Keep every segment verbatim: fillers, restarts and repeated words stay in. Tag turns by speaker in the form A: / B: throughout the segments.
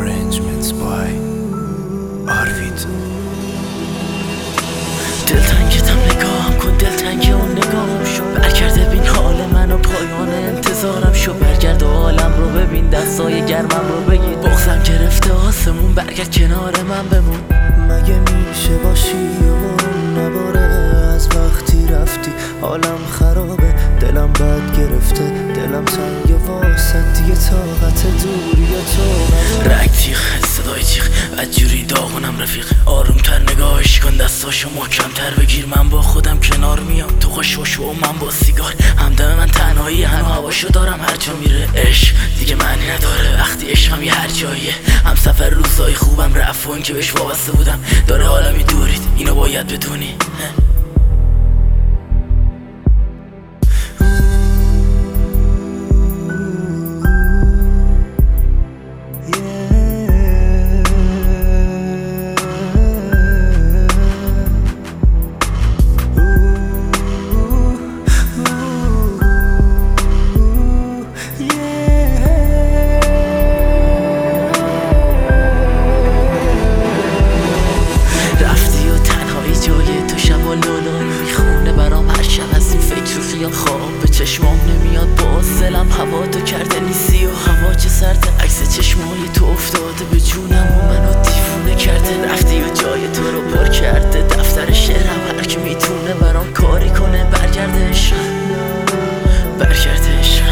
A: Arrangements by آروید.
B: دلتنگتم نگاهم کن، دلتنگ اون نگاهم شو، برگرده بین حال من و پایان انتظارم شو، برگرد و عالم رو ببین، دستای گرمم رو بگیر، بغضم گرفته آسمون، برگرد کنار من بمون.
C: مگه میشه باشی و نباره از وقتی رفتی، حالم خرابه، دلم بد گرفته، دلم تنگه واسه دیگه طاقت دوری تو نداره.
B: رگ تیغ، صدای تیغ، بدجوری داغونم رفیق، آرومتر نگاهش کن، دستاشو محکمتر بگیر، من با خودم کنار میام، تو خوشوشو و من با سیگار، همدم من تنهایی، هنو هواشو دارم، هر جا میره عشق دیگه معنی نداره، وقتی عشقم یه هر جاییه، هم سفر روزای خوبم رفت و این که بهش وابسته بودم داره عالمی دورید، اینو باید بدونی. خواب به چشمام نمیاد، با سلم هوا تو کرده نیستی و هوا چه سرده، عکس چشمای تو افتاده به جونم و منو دیوونه کرده، رفتی و جای تو رو پر کرده، دفتر شعرم هر کی میتونه برام کاری کنه، برگرده عشق، برگرده عشق.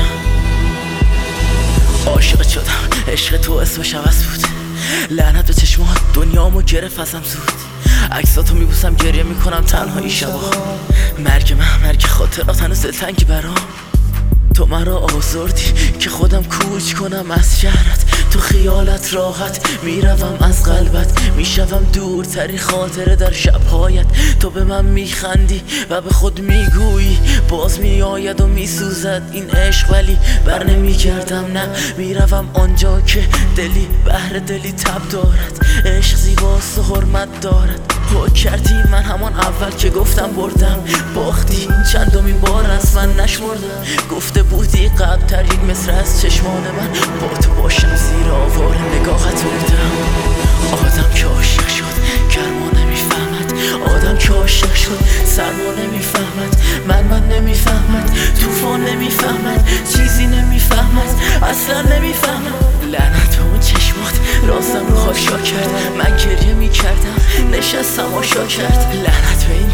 B: عاشق شدم، عشق تو اسمش عوض بود، لعنت به چشمات دنیامو گرفت ازم زود، عکساتو میبوسم گریه میکنم تنهایی شبا، مرگ من مرگ خاطرات هنوز دلتنگی برام، تو مرا آزردی که خودم کوچ کنم از شهرت، تو خیالت راحت میروم از قلبت، میشوم دورتری خاطره در شبهایت، تو به من میخندی و به خود میگویی باز میآید و میسوزد این عشق، ولی بر نمیگردم، نه میروم آنجا که دلی بهر دلی تب دارد، عشق زیباست و حرمت دارد، حک کردی من همان اول که گفتم بردم، باختی این چندمین بار از من نشمردم، گفته بودی قبل تر یک مصر از چشمان من، با تو باشم زیر آوار نگاهت بودم. آدم که عاشق شد گرما نمیفهمد، آدم که عاشق شد سرما نمیفهمد، من من نمیفهمد، طوفان نمیفهمد، چیزی نمیفهمد، اصلا نمیفهمد، لعنت به اون چشمات رازم رو خاکشا کرد، من گریه میکردم نشستم آشا کرد، لعنت به این